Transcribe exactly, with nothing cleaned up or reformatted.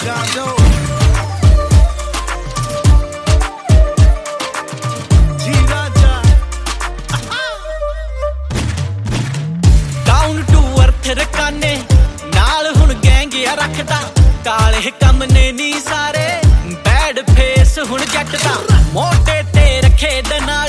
रकाने नाल हुण गैंग या रखदा काले कम ने नी सारे बैड फेस हुण जट दा मोटे ते रखे दना